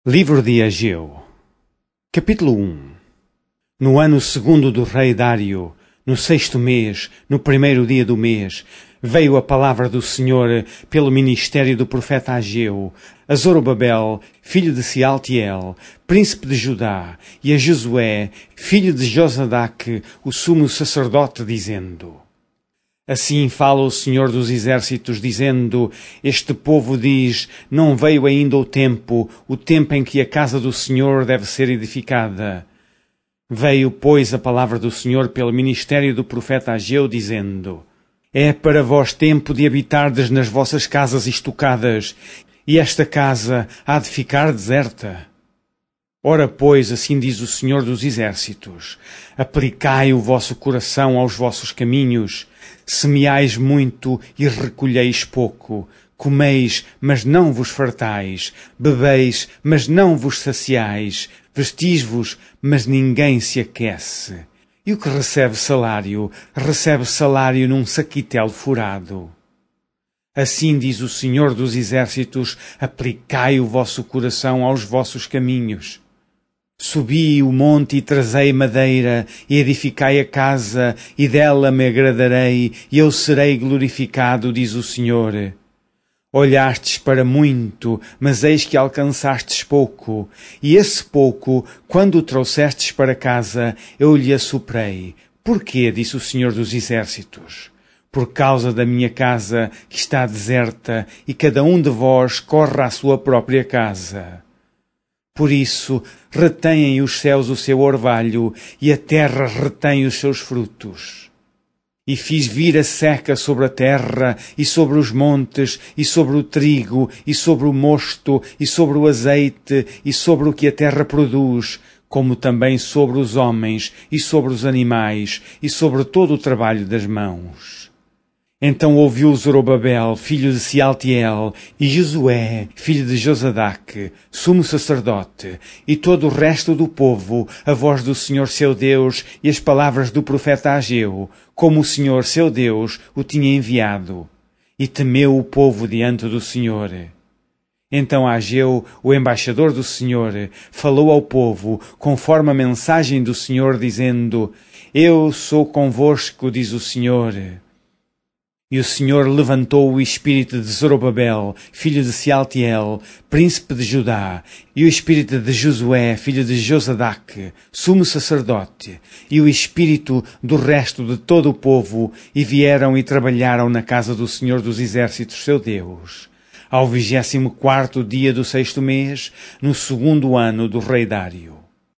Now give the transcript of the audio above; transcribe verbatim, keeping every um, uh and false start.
Livro de Ageu, capítulo um. No ano segundo do rei Dário, no sexto mês, no primeiro dia do mês, veio a palavra do Senhor pelo ministério do profeta Ageu, a Zorobabel, filho de Sealtiel, príncipe de Judá, e a Josué, filho de Josadaque, o sumo sacerdote, dizendo: Assim fala o Senhor dos Exércitos, dizendo: Este povo diz, não veio ainda o tempo, o tempo em que a casa do Senhor deve ser edificada. Veio, pois, a palavra do Senhor pelo ministério do profeta Ageu, dizendo: É para vós tempo de habitardes nas vossas casas estocadas, e esta casa há de ficar deserta. Ora, pois, assim diz o Senhor dos Exércitos: Aplicai o vosso coração aos vossos caminhos, semeais muito e recolheis pouco, comeis, mas não vos fartais, bebeis, mas não vos saciais, vestis-vos, mas ninguém se aquece. E o que recebe salário, recebe salário num saquitel furado. Assim diz o Senhor dos Exércitos: Aplicai o vosso coração aos vossos caminhos. Subi o monte e trazei madeira, e edificai a casa, e dela me agradarei, e eu serei glorificado, diz o Senhor. Olhastes para muito, mas eis que alcançastes pouco, e esse pouco, quando o trouxestes para casa, eu lhe assoprei. Porquê, disse o Senhor dos Exércitos? Por causa da minha casa, que está deserta, e cada um de vós corre à sua própria casa. Por isso, retêm os céus o seu orvalho, e a terra retém os seus frutos. E fiz vir a seca sobre a terra, e sobre os montes, e sobre o trigo, e sobre o mosto, e sobre o azeite, e sobre o que a terra produz, como também sobre os homens, e sobre os animais, e sobre todo o trabalho das mãos. Então ouviu Zorobabel, filho de Sealtiel, e Josué, filho de Josadaque, sumo sacerdote, e todo o resto do povo, a voz do Senhor seu Deus e as palavras do profeta Ageu, como o Senhor seu Deus o tinha enviado. E temeu o povo diante do Senhor. Então Ageu, o embaixador do Senhor, falou ao povo, conforme a mensagem do Senhor, dizendo: Eu sou convosco, diz o Senhor. E o Senhor levantou o espírito de Zorobabel, filho de Sealtiel, príncipe de Judá, e o espírito de Josué, filho de Josadaque, sumo sacerdote, e o espírito do resto de todo o povo, e vieram e trabalharam na casa do Senhor dos Exércitos, seu Deus, ao vigésimo quarto dia do sexto mês, no segundo ano do rei Dário.